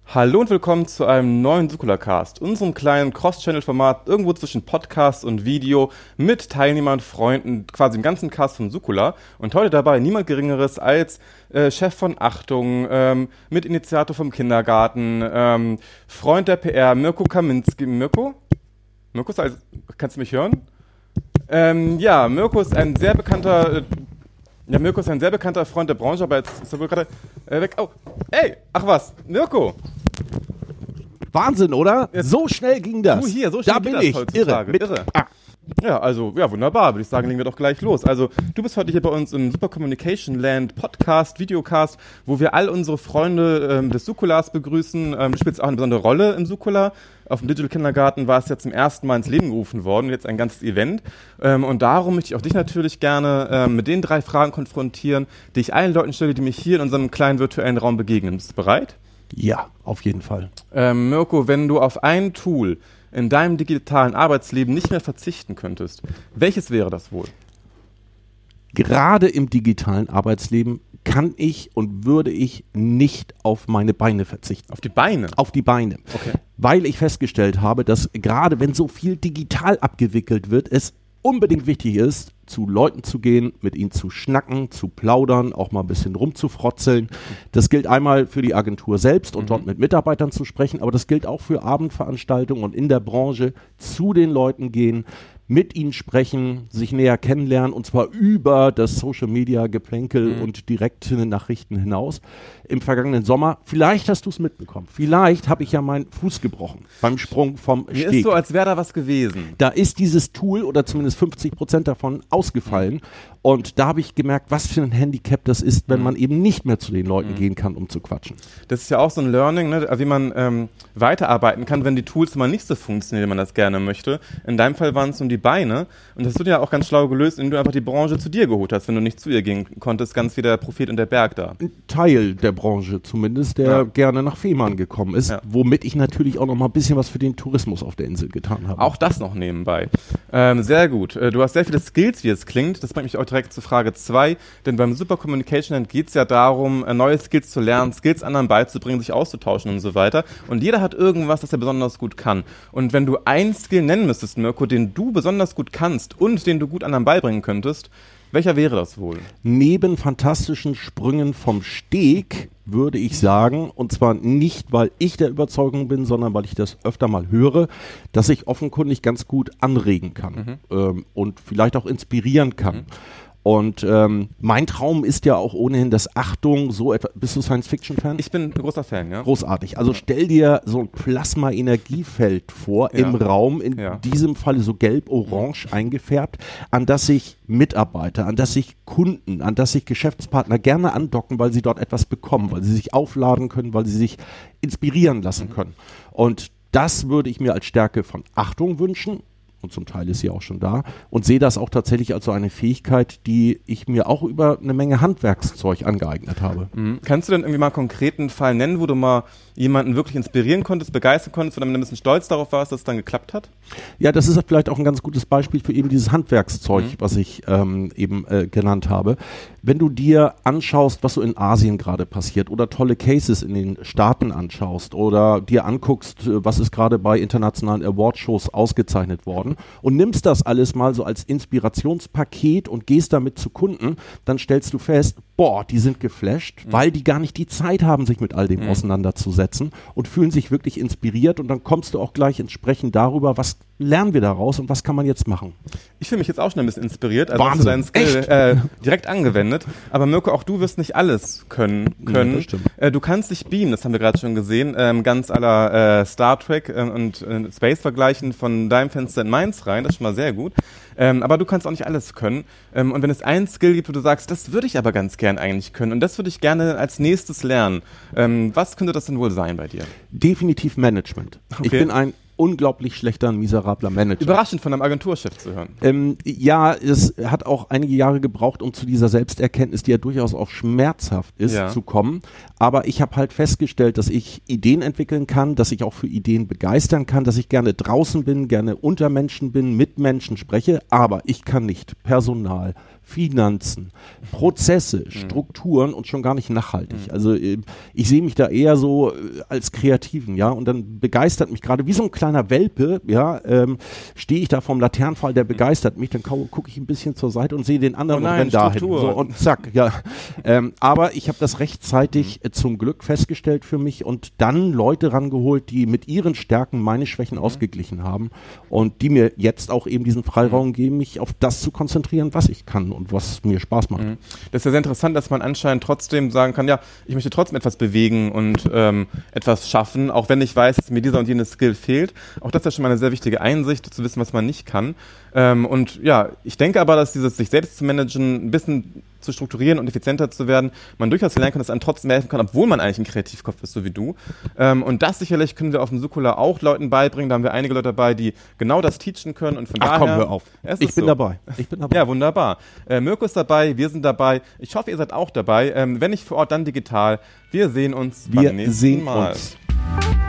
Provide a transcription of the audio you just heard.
Hallo und willkommen zu einem neuen Succola-Cast, unserem kleinen Cross-Channel-Format irgendwo zwischen Podcast und Video mit Teilnehmern, Freunden, quasi im ganzen Cast von Succola. Und heute dabei niemand Geringeres als Chef von Achtung, Mitinitiator vom Kindergarten, Freund der PR, Mirko Kaminski. Mirko, kannst du mich hören? Mirko ist ein sehr bekannter... Mirko ist ein sehr bekannter Freund der Branche, aber jetzt ist er wohl gerade weg. Oh, ey, ach was, Mirko. Wahnsinn, oder? Jetzt, so schnell ging das. So schnell da ging bin das ich. heutzutage. Irre. Ja, also, ja, wunderbar, würde ich sagen, legen wir doch gleich los. Also, du bist heute hier bei uns im Super Communication Land Podcast, Videocast, wo wir all unsere Freunde des Succolas begrüßen. Du spielst auch eine besondere Rolle im Succola. Auf dem Digital Kindergarten war es ja zum ersten Mal ins Leben gerufen worden, jetzt ein ganzes Event. Und darum möchte ich auch dich natürlich gerne mit den 3 Fragen konfrontieren, die ich allen Leuten stelle, die mich hier in unserem kleinen virtuellen Raum begegnen. Bist du bereit? Ja, auf jeden Fall. Mirko, wenn du auf ein Tool in deinem digitalen Arbeitsleben nicht mehr verzichten könntest, welches wäre das wohl? Gerade im digitalen Arbeitsleben kann ich und würde ich nicht auf meine Beine verzichten. Auf die Beine? Auf die Beine. Okay. Weil ich festgestellt habe, dass gerade wenn so viel digital abgewickelt wird, es unbedingt wichtig ist, zu Leuten zu gehen, mit ihnen zu schnacken, zu plaudern, auch mal ein bisschen rumzufrotzeln. Das gilt einmal für die Agentur selbst und dort mit Mitarbeitern zu sprechen, aber das gilt auch für Abendveranstaltungen und in der Branche zu den Leuten gehen, mit ihnen sprechen, sich näher kennenlernen und zwar über das Social-Media-Geplänkel und direkte Nachrichten hinaus. Im vergangenen Sommer, vielleicht hast du es mitbekommen, vielleicht habe ich ja meinen Fuß gebrochen beim Sprung vom Steg. Mir ist so, als wäre da was gewesen. Da ist dieses Tool oder zumindest 50% davon ausgefallen und da habe ich gemerkt, was für ein Handicap das ist, wenn man eben nicht mehr zu den Leuten gehen kann, um zu quatschen. Das ist ja auch so ein Learning, ne, wie man weiterarbeiten kann, wenn die Tools mal nicht so funktionieren, wie man das gerne möchte. In deinem Fall waren es um die Beine und das hast du ja auch ganz schlau gelöst, indem du einfach die Branche zu dir geholt hast, wenn du nicht zu ihr gehen konntest, ganz wie der Prophet und der Berg da. Ein Teil der Branche zumindest, der gerne nach Fehmarn gekommen ist, womit ich natürlich auch noch mal ein bisschen was für den Tourismus auf der Insel getan habe. Auch das noch nebenbei. Sehr gut. Du hast sehr viele Skills, wie es klingt. Das bringt mich auch direkt zu Frage 2, denn beim Super Communication Land geht es ja darum, neue Skills zu lernen, Skills anderen beizubringen, sich auszutauschen und so weiter. Und jeder hat irgendwas, das er besonders gut kann. Und wenn du einen Skill nennen müsstest, Mirko, den du besonders gut kannst und den du gut anderen beibringen könntest, welcher wäre das wohl? Neben fantastischen Sprüngen vom Steg würde ich sagen, und zwar nicht, weil ich der Überzeugung bin, sondern weil ich das öfter mal höre, dass ich offenkundig ganz gut anregen kann und vielleicht auch inspirieren kann. Und mein Traum ist ja auch ohnehin, dass Achtung, so etwa, bist du Science-Fiction-Fan? Ich bin ein großer Fan, ja. Großartig. Also stell dir so ein Plasma-Energiefeld vor im Raum, in diesem Falle so gelb-orange eingefärbt, an das sich Mitarbeiter, an das sich Kunden, an das sich Geschäftspartner gerne andocken, weil sie dort etwas bekommen, weil sie sich aufladen können, weil sie sich inspirieren lassen können. Und das würde ich mir als Stärke von Achtung wünschen. Und zum Teil ist sie auch schon da und sehe das auch tatsächlich als so eine Fähigkeit, die ich mir auch über eine Menge Handwerkszeug angeeignet habe. Kannst du denn irgendwie mal einen konkreten Fall nennen, wo du mal jemanden wirklich inspirieren konntest, begeistern konntest, wo du ein bisschen stolz darauf warst, dass es dann geklappt hat? Ja, das ist vielleicht auch ein ganz gutes Beispiel für eben dieses Handwerkszeug, was ich genannt habe. Wenn du dir anschaust, was so in Asien gerade passiert oder tolle Cases in den Staaten anschaust oder dir anguckst, was ist gerade bei internationalen Awardshows ausgezeichnet worden und nimmst das alles mal so als Inspirationspaket und gehst damit zu Kunden, dann stellst du fest, boah, die sind geflasht, weil die gar nicht die Zeit haben, sich mit all dem auseinanderzusetzen und fühlen sich wirklich inspiriert und dann kommst du auch gleich ins Sprechen darüber, was lernen wir daraus und was kann man jetzt machen. Ich fühle mich jetzt auch schon ein bisschen inspiriert, also Wahnsinn. hast du deinen Skill direkt angewendet, aber Mirko, auch du wirst nicht alles können. Ja, das stimmt. Du kannst dich beamen, das haben wir gerade schon gesehen, ganz à la Star Trek und Space vergleichen von deinem Fenster in meins rein, das ist schon mal sehr gut. Aber du kannst auch nicht alles können. Und wenn es einen Skill gibt, wo du sagst, das würde ich aber ganz gern eigentlich können und das würde ich gerne als nächstes lernen, was könnte das denn wohl sein bei dir? Definitiv Management. Okay. Ich bin ein unglaublich schlechter, miserabler Manager. Überraschend von einem Agenturchef zu hören. Ja, es hat auch einige Jahre gebraucht, um zu dieser Selbsterkenntnis, die ja durchaus auch schmerzhaft ist, zu kommen. Aber ich habe halt festgestellt, dass ich Ideen entwickeln kann, dass ich auch für Ideen begeistern kann, dass ich gerne draußen bin, gerne unter Menschen bin, mit Menschen spreche, aber ich kann nicht Personal, Finanzen, Prozesse, Strukturen und schon gar nicht nachhaltig. Also ich sehe mich da eher so als Kreativen, ja, und dann begeistert mich gerade, wie so ein kleiner Welpe, ja, stehe ich da vom Laternenpfahl, der begeistert mich, dann gucke ich ein bisschen zur Seite und sehe den anderen und renn dahin. So, und zack, ja. Aber ich habe das rechtzeitig zum Glück festgestellt für mich und dann Leute rangeholt, die mit ihren Stärken meine Schwächen ausgeglichen haben und die mir jetzt auch eben diesen Freiraum geben, mich auf das zu konzentrieren, was ich kann und was mir Spaß macht. Das ist ja sehr interessant, dass man anscheinend trotzdem sagen kann, ja, ich möchte trotzdem etwas bewegen und etwas schaffen, auch wenn ich weiß, dass mir dieser und jenes Skill fehlt. Auch das ist ja schon mal eine sehr wichtige Einsicht, zu wissen, was man nicht kann. Und ja, ich denke aber, dass dieses sich selbst zu managen, ein bisschen zu strukturieren und effizienter zu werden, man durchaus lernen kann, dass einem trotzdem helfen kann, obwohl man eigentlich ein Kreativkopf ist, so wie du. Und das sicherlich können wir auf dem Sukula auch Leuten beibringen. Da haben wir einige Leute dabei, die genau das teachen können. Und von daher, komm, hör auf. Ich bin dabei. Ja, wunderbar. Mirko ist dabei, wir sind dabei. Ich hoffe, ihr seid auch dabei. Wenn nicht vor Ort, dann digital. Wir sehen uns beim nächsten Mal.